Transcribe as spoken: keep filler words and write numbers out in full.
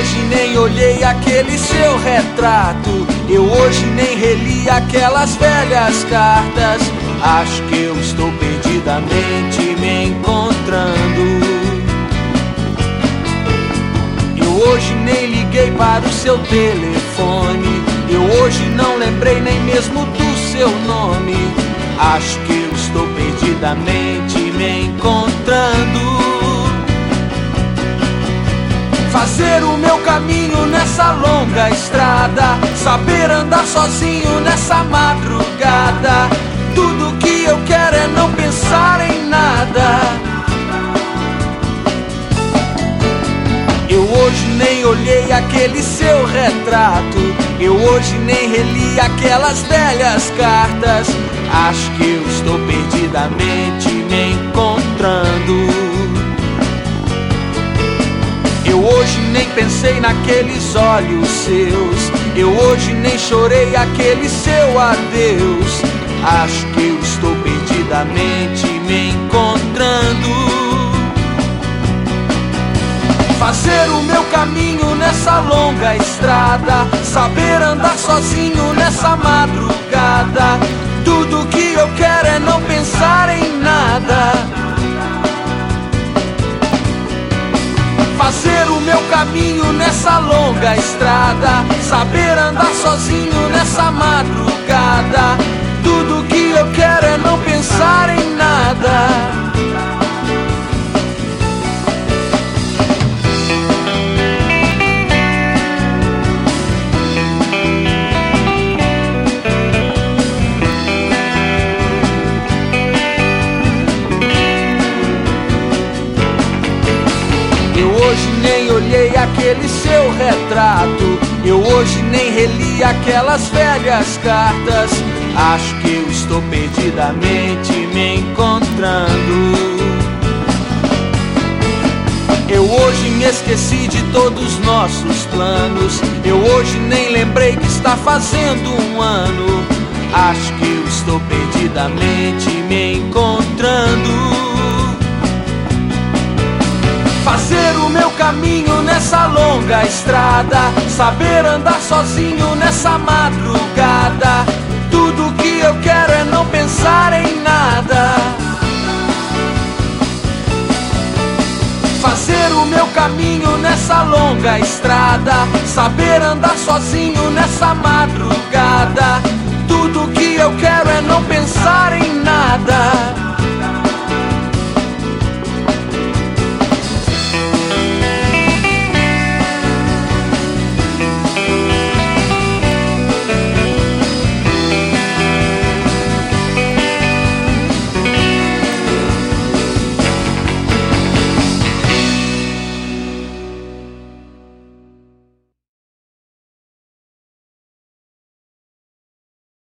hoje nem olhei aquele seu retrato, eu hoje nem reli aquelas velhas cartas. Acho que eu estou perdidamente me encontrando. Eu hoje nem liguei para o seu telefone, eu hoje não lembrei nem mesmo do seu nome. Acho que eu estou perdidamente me encontrando. Fazer o meu caminho nessa longa estrada, saber andar sozinho nessa madrugada. Tudo que eu quero é não pensar em nada. Eu hoje nem olhei aquele seu retrato, eu hoje nem reli aquelas velhas cartas. Acho que eu estou perdidamente me encontrando. Eu hoje nem pensei naqueles olhos seus, eu hoje nem chorei aquele seu adeus. Acho que eu estou perdidamente me encontrando. Fazer o meu caminho nessa longa estrada, saber andar sozinho nessa madrugada. Tudo que eu quero é não pensar em nada. Fazer o meu caminho nessa longa estrada, saber andar sozinho nessa madrugada. Tudo que eu quero é não pensar em nada. Eu hoje nem olhei aquele seu retrato, eu hoje nem reli aquelas velhas cartas. Acho que eu estou perdidamente me encontrando. Eu hoje me esqueci de todos os nossos planos, eu hoje nem lembrei que está fazendo um ano. Acho que eu estou perdidamente me encontrando. Fazer o meu caminho nessa longa estrada, saber andar sozinho nessa madrugada. Tudo que eu quero é não pensar em nada. Fazer o meu caminho nessa longa estrada, saber andar sozinho nessa madrugada. Tudo que eu quero é não pensar em nada.